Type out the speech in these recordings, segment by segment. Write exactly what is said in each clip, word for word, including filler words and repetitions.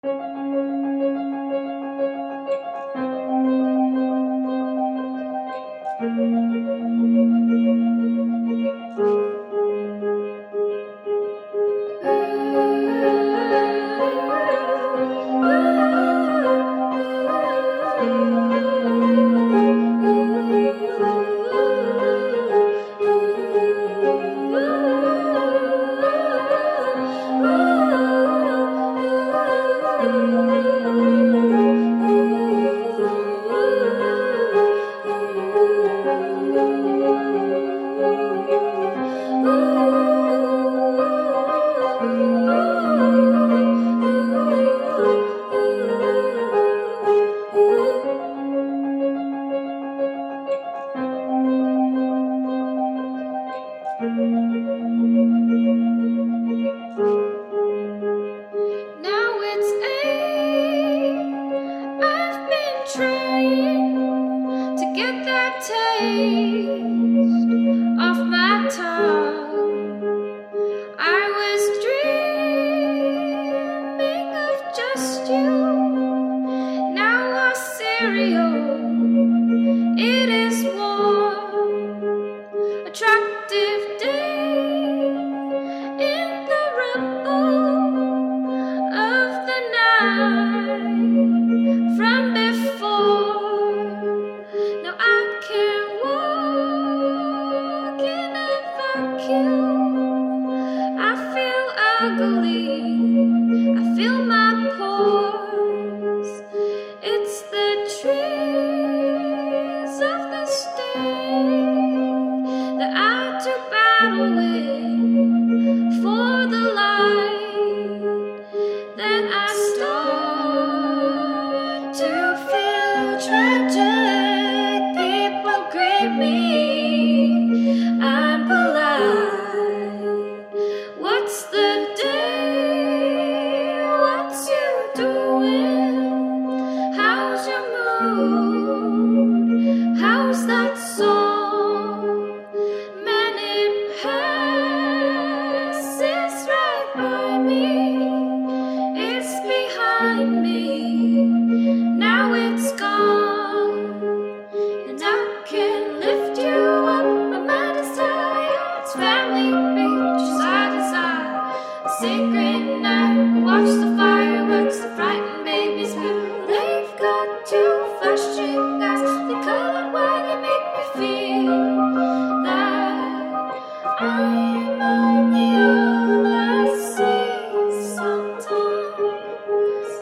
Now it's eight. I've been trying to get that taste off my tongue. I was dreaming of just you. Now our cereal, it is warm, attractive day in the ripple of the night from before. Now I can't walk in a vacuum. I feel ugly, I feel my pores. It's the trees of the state that I do battle with for the light. Then I start to feel tragic. People greet me, I'm polite. What's the day? What's you doing? How's your mood? How's that song? Man, it passes right by me. It's behind me. Now it's gone. And I can lift you up. My mind is tired. It's family beach, side to side. A sacred night. Watch the fireworks, the frightened babies blue. They've got two flashing eyes. They color white and make me feel that I'm only all I see sometimes.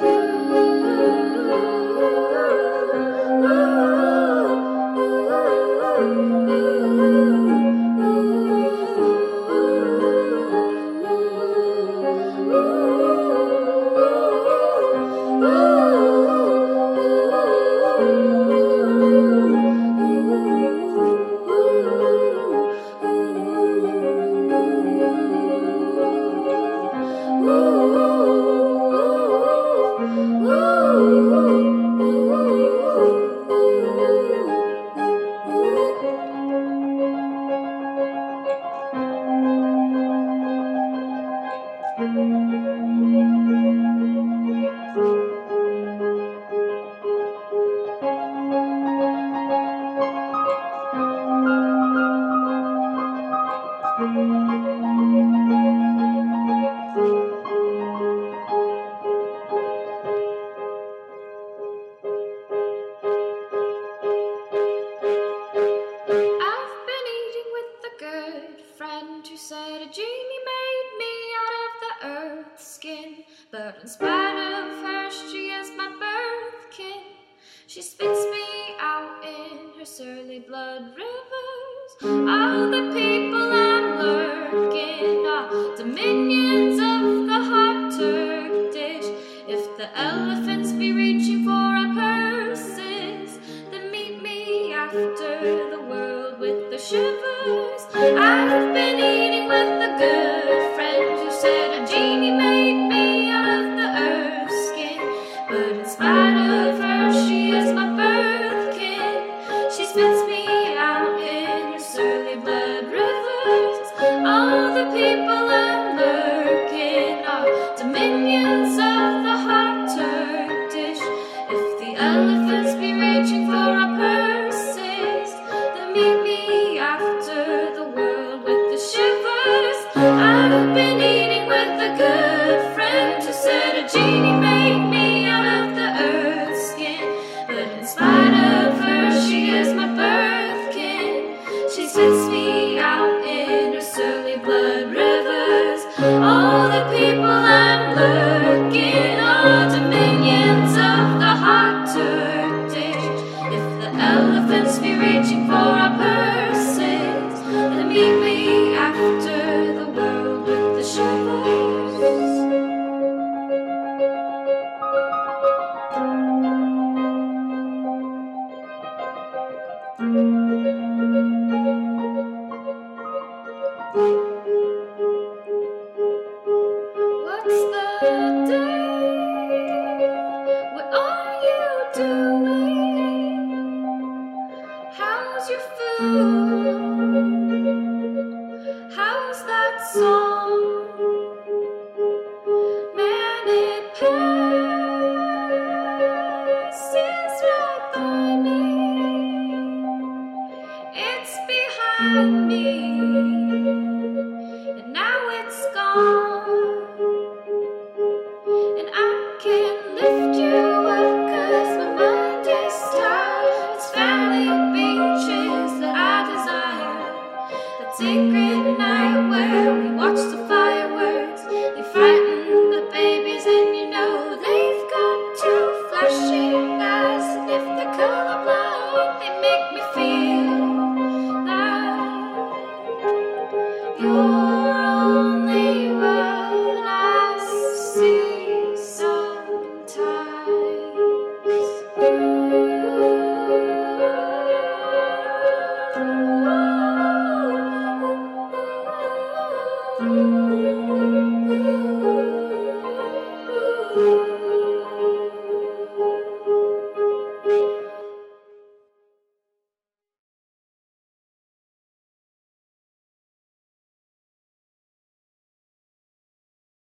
I've been eating with a good friend who said a genie made me out of the earth's skin. But in spite of her, she is my birthkin. She spits me out in her surly blood rivers. All the people I'm lurking are dominions of the hot Turk dish. If the elephants be reaching for our purses, then meet me after the world with the shivers. I've been eating with a good friend who said a genie made me out of the earth's skin. But in spite of her, she is my birthkin. She spits me out in her surly blood rivers. All the people I'm lurking are dominions of the hot genie